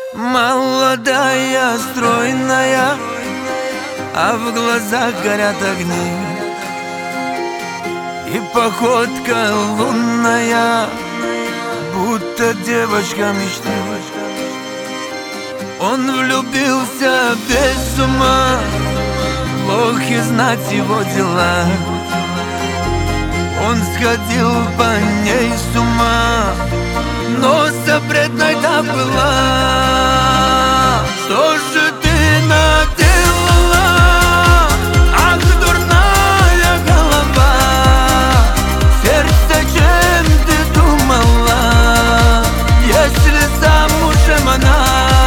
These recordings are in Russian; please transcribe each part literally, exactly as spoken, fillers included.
Молодая, стройная, а в глазах горят огни, и походка лунная, будто девочка мечты. Он влюбился без ума, плохи знать его дела. Он сходил по ней с ума, но запретной та была. Что же ты наделала? Ах, дурная голова, сердце, чем ты думала, если замужем она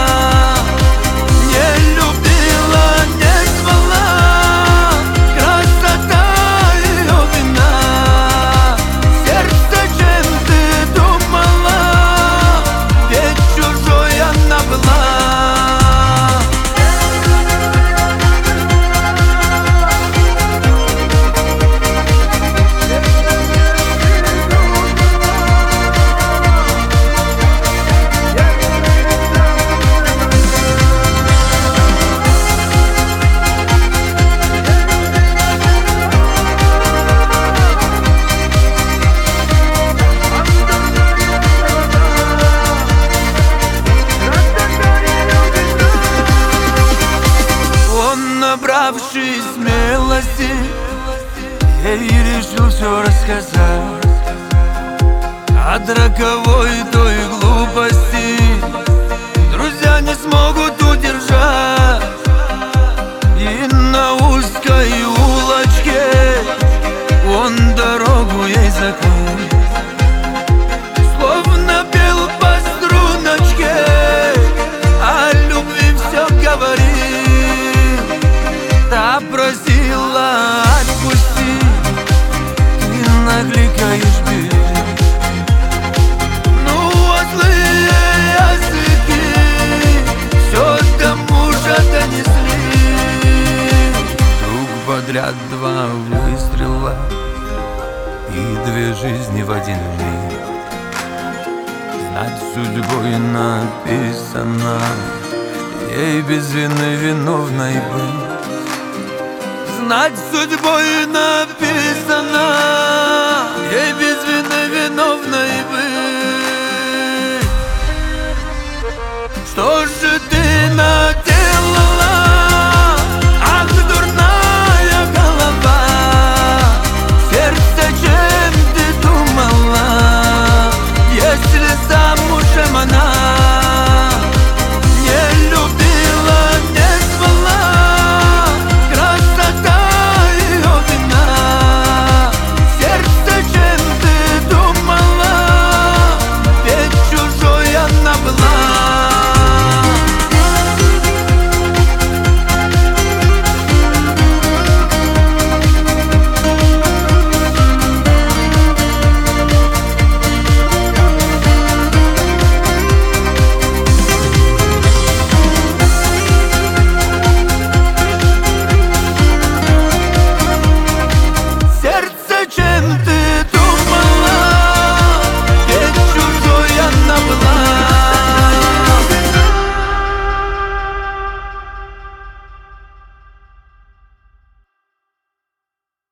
не любила, не звала? Красота ее вина. Сердце, чем ты думала, ведь чужой она была. Набравшись смелости, ей решил все рассказать от роковой той глупости. Друзья не смогут удержать, и на узкой улочке он дорогу ей закрыл, словно пел по струночке, о любви все говорил. Та просила отпусти, ты накликаешь беды. Ну, а злые языки все до мужа донесли. Друг подряд два выстрела и две жизни в один миг. Знать судьбой написано, ей без вины виновной быть. Знать судьбой написано, ей без вины виновной быть. Что же